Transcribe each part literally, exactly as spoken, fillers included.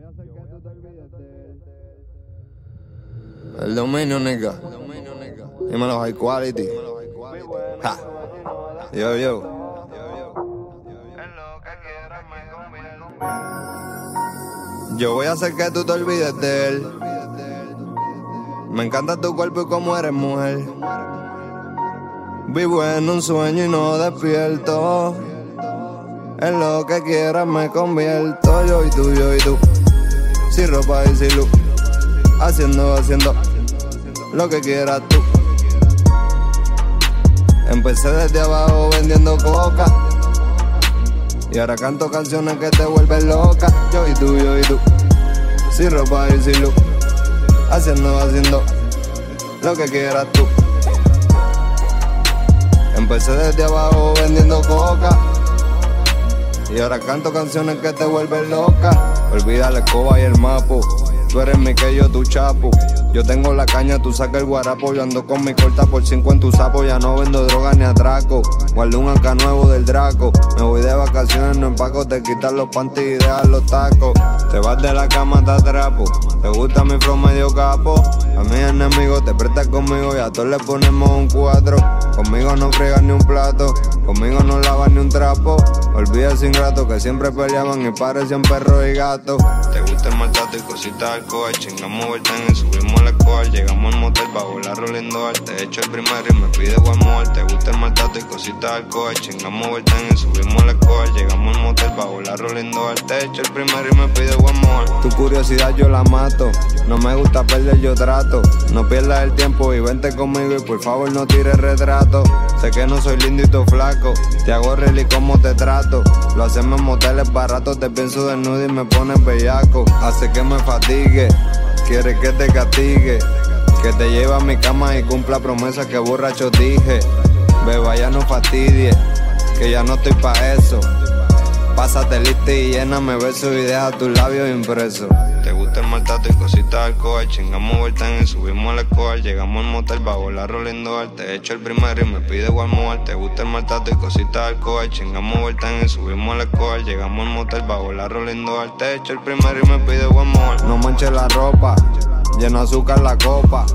El dominio, nigga. Dímelo, high quality. Ha. Yo, yo. Yo voy a hacer que tú te olvides de él. Me encanta tu cuerpo y cómo eres mujer. Vivo en un sueño y no despierto. En lo que quieras me convierto. Yo y tú, yo y tú. Sin ropa y sin luz. Haciendo, haciendo lo que quieras tú. Empecé desde abajo vendiendo coca y ahora canto canciones que te vuelven loca. Yo y tú, yo y tú. Sin ropa y sin luz. Haciendo, haciendo lo que quieras tú. Empecé desde abajo vendiendo coca y ahora canto canciones que te vuelven loca. Olvida la escoba y el mapo. Tú eres mi que yo tu chapo. Yo tengo la caña, tú sacas el guarapo. Yo ando con mi corta por cinco en tu sapo. Ya no vendo droga ni atraco. Guardo un acá nuevo del Draco. Me voy de vacaciones, no empaco. Te quitas los panties y dejas los tacos. Te vas de la cama, te atrapo. Te gusta mi flow medio capo. A mis enemigos te prestas conmigo y a todos le ponemos un cuatro. Conmigo no friegas ni un plato. Conmigo no lavas ni un trapo. Olvida ese ingrato que siempre peleaban y parecían perros y gatos. Te gusta el maltrato y cositas de alcohol. Chingamos vuelta en el subimos al alcohol. Llegamos al motel pa' volar rolando al. Te echo el primero y me pide guamor. Te gusta el maltrato y cositas de alcohol. Chingamos vuelta en el subimos al alcohol. Llegamos al motel pa' volar rolando al. Te echo el primero y me pide guamor. Tu curiosidad yo la mato. No me gusta perder, yo trato. No pierdas el tiempo y vente conmigo y por favor no tires retrato. Sé que no soy lindo y tú flaco. Te hago reír y cómo te trato. Lo hacemos en moteles baratos. Te pienso desnudo y me pones bellaco. Hace que me fatigue. Quiere que te castigue. Que te lleve a mi cama y cumpla promesas que borracho dije. Beba, ya no fastidie. Que ya no estoy pa' eso. Pásate lista y lléname besos y deja tus labios impresos. Te gusta el maltrato y cositas de alcohol. Chingamos vuelta en el, subimos al alcohol. Llegamos al motel pa' volar rolando al. Te echo el primero y me pide guamor. Te gusta el maltrato y cositas de alcohol. Chingamos vuelta en el, subimos al alcohol. Llegamos al motel pa' volar rolando al. Te echo el primero y me pide guamor. No manches la ropa, lleno azúcar la copa.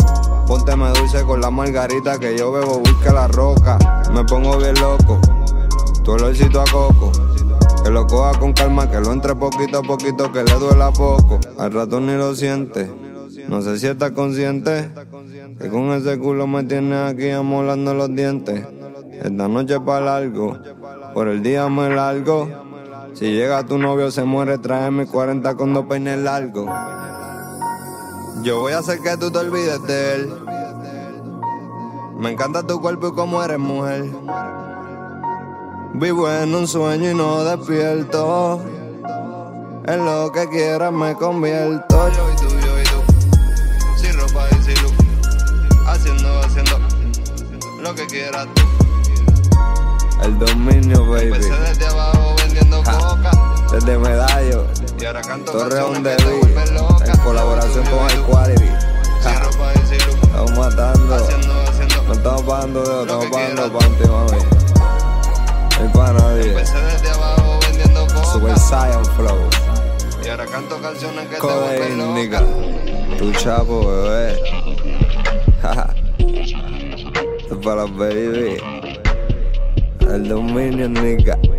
Pónteme dulce con la margarita que yo bebo, busca la roca. Me pongo bien loco, tu olorcito a coco. Que lo coja con calma, que lo entre poquito a poquito, que le duela poco. Al rato ni lo siente, no sé si estás consciente que con ese culo me tienes aquí amolando los dientes. Esta noche pa' largo, por el día me largo. Si llega tu novio se muere, trae mi cuarenta con dos peines largos. Yo voy a hacer que tú te olvides de él. Me encanta tu cuerpo y cómo eres mujer. Vivo en un sueño y no despierto. En lo que quieras me convierto. Yo y tú, yo y tú. Sin ropa y sin luz. Haciendo, haciendo lo que quieras tú. El dominio, baby. Empecé desde abajo vendiendo ja. coca. Desde Medallo. Y ahora canto Torreón de Luis. En colaboración con High Quality. Sin ropa y sin luz. Estamos matando. Haciendo, haciendo no estamos pagando dedos, estamos pagando panty, mami. El pana diez. Empecé desde abajo vendiendo coca. Super Saiyan Flow. Y ahora canto canciones que Codeine, te vuelven loca. Tu chapo, bebé. Jaja. Es para los baby. El dominio, nigga.